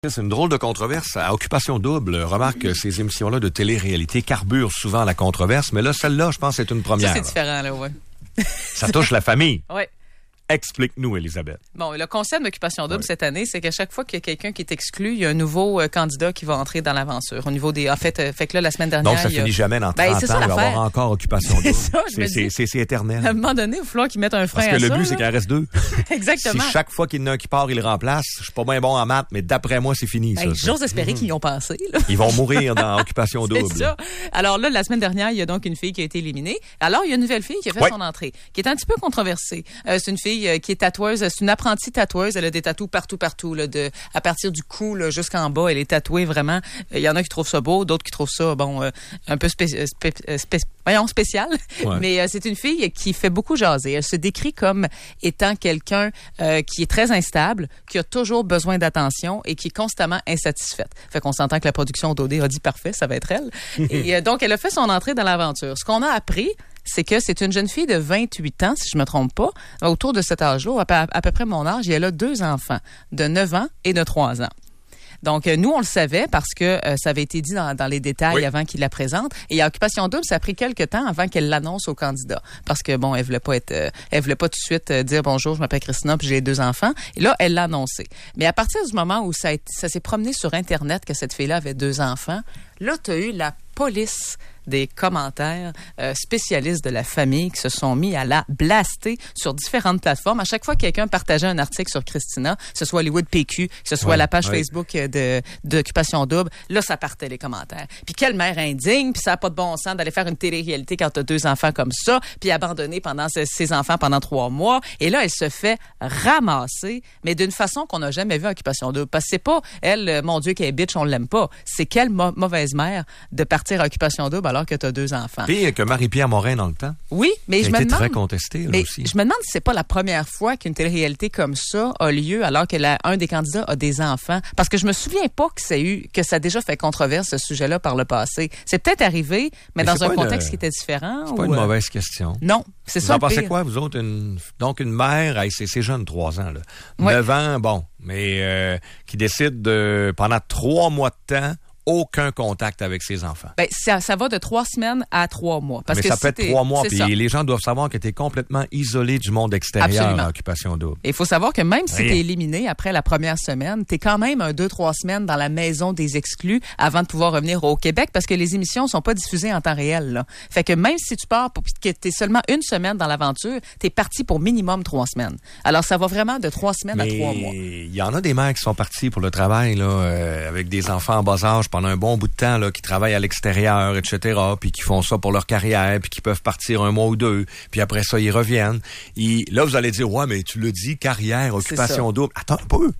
C'est une drôle de controverse. À Occupation Double, remarque, ces émissions-là de télé-réalité carburent souvent la controverse, mais là, celle-là, je pense, c'est une première. Ça, c'est différent, là, ouais. Ça touche la famille. Oui. Explique-nous, Elisabeth. Bon, le concept d'Occupation Double cette année, c'est qu'à chaque fois qu'il y a quelqu'un qui est exclu, il y a un nouveau candidat qui va entrer dans l'aventure. Au niveau des, en fait que là, la semaine dernière, donc ça finit jamais dans 30 ans, il va y avoir encore Occupation Double. C'est éternel. À un moment donné, il va falloir qu'ils mettent un frein à ça. Parce que le but, c'est qu'il en reste deux. Exactement. Si chaque fois qu'il y en a un qui part, il le remplace, je suis pas bien bon en maths, mais d'après moi, c'est fini. J'ose espérer qu'ils y ont pensé. Là. Ils vont mourir dans Occupation Double. C'est ça. Alors là, la semaine dernière, il y a donc une fille qui a été éliminée. Alors, il y a une nouvelle fille qui a fait son entrée, qui est un petit peu controversée. C'est une fille qui est tatoueuse. C'est une apprentie tatoueuse. Elle a des tatous partout, là, à partir du cou là, jusqu'en bas. Elle est tatouée vraiment. Il y en a qui trouvent ça beau, d'autres qui trouvent ça un peu spécial. Ouais. Mais c'est une fille qui fait beaucoup jaser. Elle se décrit comme étant quelqu'un qui est très instable, qui a toujours besoin d'attention et qui est constamment insatisfaite. Fait qu'on s'entend que la production d'OD a dit parfait, ça va être elle. Et donc, elle a fait son entrée dans l'aventure. Ce qu'on a appris, c'est que c'est une jeune fille de 28 ans, si je me trompe pas, autour de cet âge-là, à peu près mon âge, et elle a 2 enfants, de 9 ans et de 3 ans. Donc, nous, on le savait parce que ça avait été dit dans les détails avant qu'il la présente. Et à Occupation Double, ça a pris quelques temps avant qu'elle l'annonce au candidat. Parce que, bon, elle voulait pas tout de suite dire bonjour, je m'appelle Christina, puis j'ai 2 enfants. Et là, elle l'a annoncé. Mais à partir du moment où ça s'est promené sur Internet que cette fille-là avait 2 enfants, là, tu as eu la police des commentaires spécialistes de la famille qui se sont mis à la blaster sur différentes plateformes. À chaque fois que quelqu'un partageait un article sur Christina, que ce soit Hollywood PQ, que ce soit la page Facebook d'Occupation Double, là, ça partait les commentaires. Puis quelle mère indigne, puis ça n'a pas de bon sens d'aller faire une télé-réalité quand tu as 2 enfants comme ça, puis abandonner ses enfants pendant 3 mois. Et là, elle se fait ramasser, mais d'une façon qu'on n'a jamais vue à Occupation Double. Parce que c'est pas, elle, mon Dieu, qu'elle est bitch, on l'aime pas. C'est quelle mauvaise mère de partir à Occupation Double alors que tu as 2 enfants. Puis que Marie-Pierre Morin dans le temps. Oui, mais je me demande... très contestée, là aussi. Je me demande si c'est pas la première fois qu'une télé-réalité comme ça a lieu alors que un des candidats a des enfants. Parce que je me souviens pas que ça a déjà fait controverse, ce sujet-là, par le passé. C'est peut-être arrivé, mais dans un contexte qui était différent. C'est pas une mauvaise question. Non, c'est ça. Vous en pensez quoi, vous autres? Donc, une mère, c'est jeune, 3 ans, là. 9 ans, bon, mais qui décide pendant 3 mois de temps, aucun contact avec ses enfants. Ben, ça va de 3 semaines à 3 mois. Parce mais que ça peut être 3 mois, puis les gens doivent savoir que tu es complètement isolé du monde extérieur à Occupation Double. Et il faut savoir que même si tu es éliminé après la première semaine, tu es quand même 2-3 semaines dans la maison des exclus avant de pouvoir revenir au Québec parce que les émissions sont pas diffusées en temps réel. Là. Fait que même si tu pars que tu es seulement 1 semaine dans l'aventure, tu es parti pour minimum 3 semaines. Alors, ça va vraiment de 3 semaines à 3 mois. Il y en a des mères qui sont parties pour le travail là, avec des enfants en bas âge pendant un bon bout de temps, là, qui travaillent à l'extérieur, etc., puis qui font ça pour leur carrière, puis qui peuvent partir 1 mois ou 2, puis après ça, ils reviennent. Là, vous allez dire, ouais, mais tu le dis, carrière, Occupation Double. Attends un peu.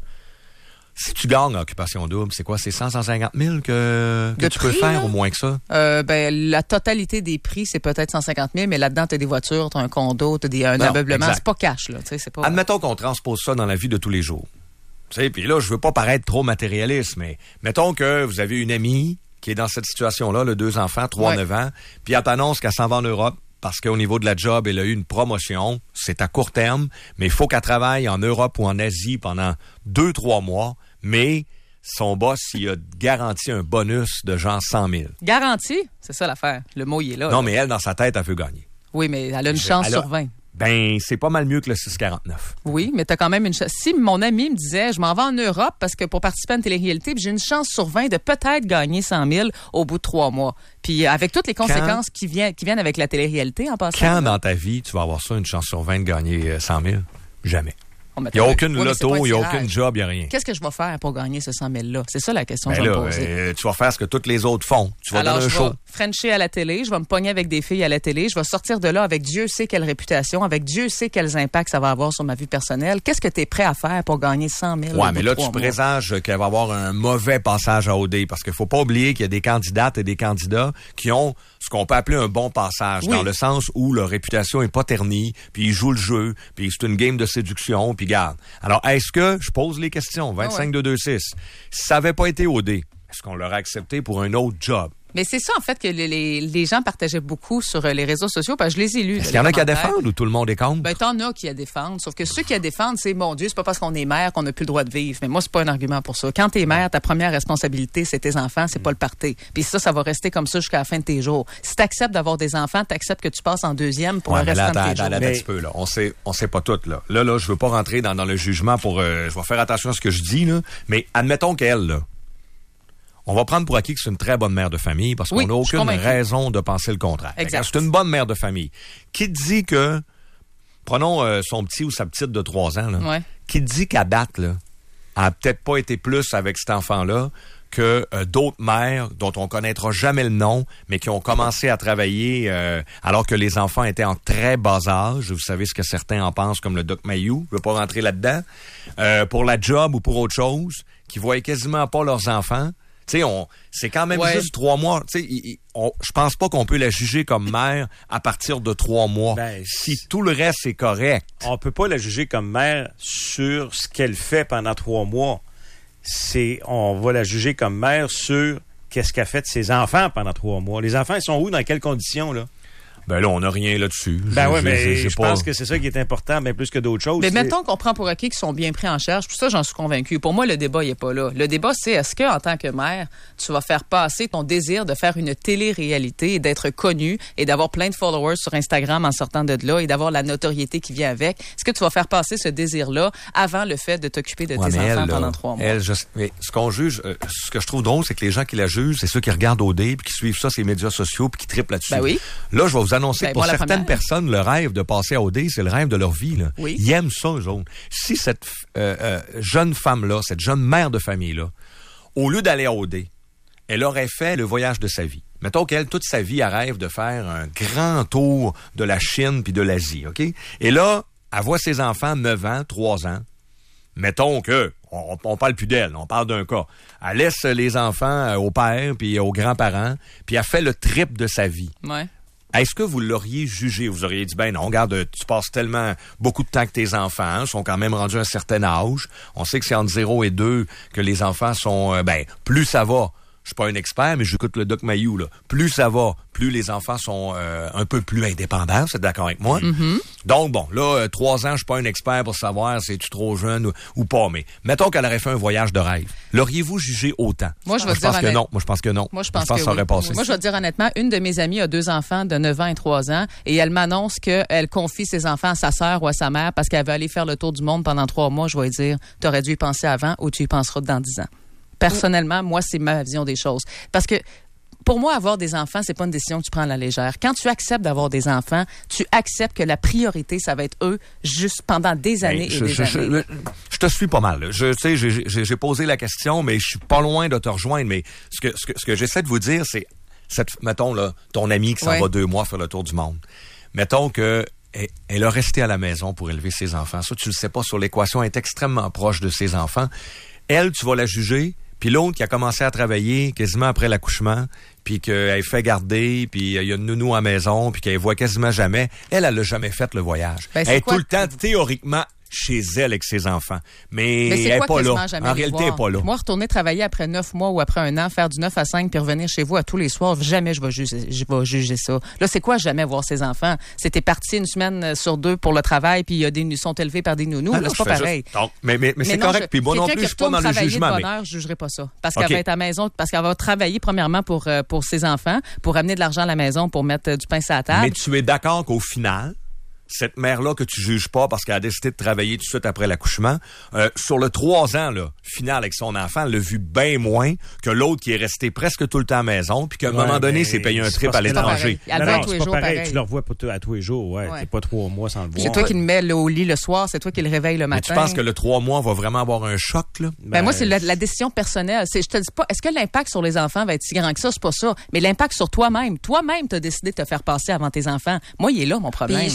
Si tu gagnes Occupation Double, c'est quoi? C'est 150 000 que tu peux faire, au moins que ça? La totalité des prix, c'est peut-être 150 000, mais là-dedans, tu as des voitures, tu as un condo, tu as un ameublement. C'est pas cash, là. C'est pas... Admettons qu'on transpose ça dans la vie de tous les jours. Puis là, je veux pas paraître trop matérialiste, mais mettons que vous avez une amie qui est dans cette situation-là, 2 enfants, 3-9 ans, puis elle t'annonce qu'elle s'en va en Europe parce qu'au niveau de la job, elle a eu une promotion. C'est à court terme, mais il faut qu'elle travaille en Europe ou en Asie pendant 2-3 mois, mais son boss, il a garanti un bonus de genre 100 000. Garanti? C'est ça l'affaire. Le mot, il est là. Non, mais elle, dans sa tête, elle veut gagner. Oui, mais elle a une chance sur 20. Ben, c'est pas mal mieux que le 6,49. Oui, mais t'as quand même une chance. Si mon ami me disait, je m'en vais en Europe parce que pour participer à une télé-réalité, puis j'ai une chance sur 20 de peut-être gagner 100 000 au bout de 3 mois. Puis avec toutes les conséquences qui viennent avec la télé-réalité en passant. Quand dans ta vie, tu vas avoir ça, une chance sur 20 de gagner 100 000? Jamais. Il n'y a aucune loto, il n'y a aucune job, il n'y a rien. Qu'est-ce que je vais faire pour gagner ce 100 000-là? C'est ça la question que je vais me poser. Tu vas faire ce que tous les autres font. Tu vas donner un show. Je vais frencher à la télé, je vais me pogner avec des filles à la télé, je vais sortir de là avec Dieu sait quelle réputation, avec Dieu sait quels impacts ça va avoir sur ma vie personnelle. Qu'est-ce que tu es prêt à faire pour gagner 100 000? Ouais, mais là, tu présages qu'elle va avoir un mauvais passage à OD parce qu'il faut pas oublier qu'il y a des candidates et des candidats qui ont ce qu'on peut appeler un bon passage, dans le sens où leur réputation est pas ternie, puis ils jouent le jeu, puis c'est une game de séduction, puis garde. Alors, est-ce que, je pose les questions, 25-226, si ça n'avait pas été OD, est-ce qu'on l'aurait accepté pour un autre job? Mais c'est ça, en fait, que les gens partageaient beaucoup sur les réseaux sociaux, parce que je les ai lus. Est-ce qu'il y en a qui à défendre ou tout le monde est contre? Ben, t'en as qui à défendre. Sauf que ceux qui à défendre, c'est, mon Dieu, c'est pas parce qu'on est mère qu'on n'a plus le droit de vivre. Mais moi, c'est pas un argument pour ça. Quand t'es mère, ta première responsabilité, c'est tes enfants, c'est pas le party. Puis ça va rester comme ça jusqu'à la fin de tes jours. Si t'acceptes d'avoir des enfants, t'acceptes que tu passes en deuxième pour le restant de tes jours. Attends un petit peu, là. On sait pas tout, là. Là, je veux pas rentrer dans le jugement pour, je vais faire attention à ce que je dis, là. Mais admettons qu'elle, là, on va prendre pour acquis que c'est une très bonne mère de famille parce qu'on n'a aucune raison de penser le contraire. Exact. C'est une bonne mère de famille. Qui dit que, prenons son petit ou sa petite de 3 ans, là, qui dit qu'à date, là, elle a peut-être pas été plus avec cet enfant-là que d'autres mères dont on connaîtra jamais le nom, mais qui ont commencé à travailler alors que les enfants étaient en très bas âge. Vous savez ce que certains en pensent, comme le Doc Mayou. Je veux pas rentrer là-dedans. Pour la job ou pour autre chose, qui voyaient quasiment pas leurs enfants. Tu sais, c'est quand même juste 3 mois. Tu sais, je pense pas qu'on peut la juger comme mère à partir de 3 mois. Ben, si tout le reste est correct. On peut pas la juger comme mère sur ce qu'elle fait pendant 3 mois. On va la juger comme mère sur qu'est-ce qu'a fait de ses enfants pendant 3 mois. Les enfants, ils sont où, dans quelles conditions, là? Ben là, on n'a rien là-dessus. Je pense que c'est ça qui est important, mais plus que d'autres choses. Mais mettons qu'on prend pour acquis qu'ils sont bien pris en charge. Pour ça, j'en suis convaincu. Pour moi, le débat, il n'est pas là. Le débat, c'est est-ce que, en tant que mère, tu vas faire passer ton désir de faire une télé-réalité et d'être connue et d'avoir plein de followers sur Instagram en sortant de là et d'avoir la notoriété qui vient avec. Est-ce que tu vas faire passer ce désir-là avant le fait de t'occuper de tes enfants pendant 3 mois? Mais ce qu'on juge, ce que je trouve drôle, c'est que les gens qui la jugent, c'est ceux qui regardent OD puis qui suivent ça, ces médias sociaux puis qui triplent là-dessus. Ben oui. Là, je vais vous annoncer que pour certaines personnes, le rêve de passer à OD, c'est le rêve de leur vie. Là. Oui. Ils aiment ça, eux autres. Si cette jeune femme-là, cette jeune mère de famille-là, au lieu d'aller à OD, elle aurait fait le voyage de sa vie. Mettons qu'elle, toute sa vie, elle rêve de faire un grand tour de la Chine puis de l'Asie, OK? Et là, elle voit ses enfants, 9 ans, 3 ans. Mettons que, on parle plus d'elle, on parle d'un cas. Elle laisse les enfants au père puis aux grands-parents, puis elle fait le trip de sa vie. Ouais. Est-ce que vous l'auriez jugé? Vous auriez dit, ben non, regarde, tu passes tellement beaucoup de temps que tes enfants sont quand même rendus à un certain âge. On sait que c'est entre 0 et 2 que les enfants sont, plus ça va. Je suis pas un expert, mais j'écoute le Doc Mayou, là. Plus ça va, plus les enfants sont un peu plus indépendants, vous êtes d'accord avec moi? Mm-hmm. Donc, bon, là, 3 ans, je suis pas un expert pour savoir si tu trop jeune ou pas, mais mettons qu'elle aurait fait un voyage de rêve. L'auriez-vous jugé autant? Moi, je pense que non. Moi, je pense que non. Moi, je pense que ça aurait passé. Moi, je vais te dire honnêtement, une de mes amies a 2 enfants de 9 ans et 3 ans et elle m'annonce qu'elle confie ses enfants à sa sœur ou à sa mère parce qu'elle veut aller faire le tour du monde pendant 3 mois. Je vais lui dire, t'aurais dû y penser avant ou tu y penseras dans 10 ans. Personnellement, moi, c'est ma vision des choses. Parce que pour moi, avoir des enfants, c'est pas une décision que tu prends à la légère. Quand tu acceptes d'avoir des enfants, tu acceptes que la priorité, ça va être eux juste pendant des années et des années. Je te suis pas mal. J'ai posé la question, mais je suis pas loin de te rejoindre. Mais ce que j'essaie de vous dire, c'est, mettons, là, ton ami qui s'en va 2 mois faire le tour du monde. Mettons que elle a resté à la maison pour élever ses enfants. Ça, tu le sais pas sur l'équation, elle est extrêmement proche de ses enfants. Elle, tu vas la juger. Puis l'autre qui a commencé à travailler quasiment après l'accouchement, puis qu'elle fait garder, puis il y a une nounou à la maison, puis qu'elle voit quasiment jamais, elle a jamais fait le voyage. Elle est tout le temps, théoriquement, chez elle avec ses enfants. Mais elle n'est pas là. En réalité, elle n'est pas là. Moi, retourner travailler après 9 mois ou après 1 an, faire du 9 à 5 puis revenir chez vous à tous les soirs, jamais je vais juger ça. Là, c'est quoi jamais voir ses enfants? C'était parti 1 semaine sur 2 pour le travail puis ils sont élevés par des nounous. Là, c'est pas pareil. Mais c'est correct. Puis moi non plus, je suis pas dans le jugement. Je jugerai pas ça. Parce qu'elle va être à la maison, parce qu'elle va travailler premièrement pour ses enfants, pour amener de l'argent à la maison, pour mettre du pain sur la table. Mais tu es d'accord qu'au final, cette mère-là que tu juges pas parce qu'elle a décidé de travailler tout de suite après l'accouchement, sur le 3 ans là, final avec son enfant, elle l'a vu bien moins que l'autre qui est resté presque tout le temps à la maison puis qu'à un moment donné, s'est payé un trip à l'étranger. Elle voit tous les jours pareil. Tu le revois à tous les jours, ouais. T'es pas 3 mois sans le voir. C'est toi qui le mets au lit le soir, c'est toi qui le réveille le matin. Mais tu penses que le 3 mois va vraiment avoir un choc, là? Ben moi, c'est la décision personnelle. Je te dis pas, est-ce que l'impact sur les enfants va être si grand que ça? C'est pas ça. Mais l'impact sur toi-même. Toi-même, t'as décidé de te faire passer avant tes enfants. Moi, il est là, mon problème. Puis je pense que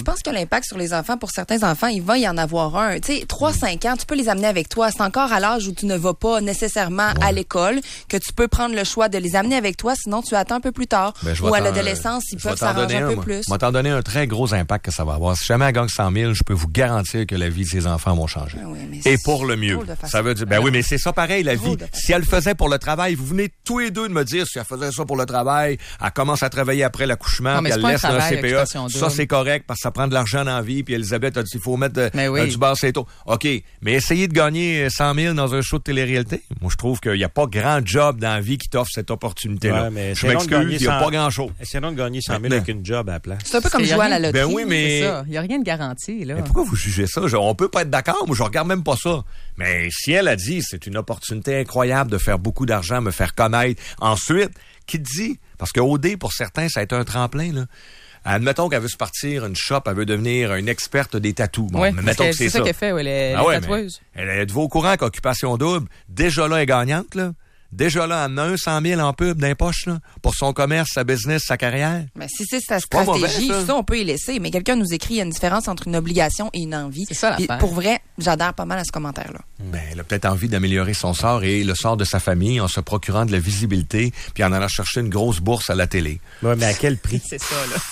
impact sur les enfants. Pour certains enfants, il va y en avoir un. Tu sais, 3-5 ans, tu peux les amener avec toi. C'est encore à l'âge où tu ne vas pas nécessairement à l'école que tu peux prendre le choix de les amener avec toi. Sinon, tu attends un peu plus tard. Ou à l'adolescence, ils peuvent s'arranger un peu plus. Je vais t'en donner un très gros impact que ça va avoir. Si jamais elle gagne 100 000, je peux vous garantir que la vie de ses enfants vont changer. Et pour le mieux. Ça veut dire, oui, mais c'est ça pareil, la vie. Si elle le faisait pour le travail, vous venez tous les deux de me dire, si elle faisait ça pour le travail, elle commence à travailler après l'accouchement, puis elle laisse un CPA. Ça, c'est correct parce que ça prend de l'argent dans la vie. Puis Elisabeth a dit, il faut mettre du beurre c'est tôt. OK, mais essayez de gagner 100 000 dans un show de télé-réalité. Moi, je trouve qu'il n'y a pas grand job dans la vie qui t'offre cette opportunité-là. Ouais, je m'excuse, il n'y a pas grand-chose. Essayons de gagner 100 000 avec une job à la place. C'est un peu comme jouer à la loterie. Ben oui, mais... C'est ça. Il n'y a rien de garanti, là. Mais pourquoi vous jugez ça? On peut pas être d'accord. Moi, je regarde même pas ça. Mais si elle a dit, c'est une opportunité incroyable de faire beaucoup d'argent, me faire connaître. Ensuite, qui te dit? Parce que OD, pour certains, ça a été un tremplin, là. Admettons qu'elle veut se partir une shop, elle veut devenir une experte des tatous. Bon, mettons que c'est ça. C'est ça qu'elle fait, les tatoueuses. Êtes-vous au courant qu'Occupation Double, déjà là, est gagnante, là? Déjà là, elle en a 100 000 en pub dans les poches, là, pour son commerce, sa business, sa carrière. Mais si c'est sa stratégie, ça, on peut y laisser. Mais quelqu'un nous écrit, il y a une différence entre une obligation et une envie. C'est ça l'affaire. Pour vrai, j'adhère pas mal à ce commentaire-là. Ben, elle a peut-être envie d'améliorer son sort et le sort de sa famille en se procurant de la visibilité puis en allant chercher une grosse bourse à la télé. Oui, mais à quel prix? C'est ça, là.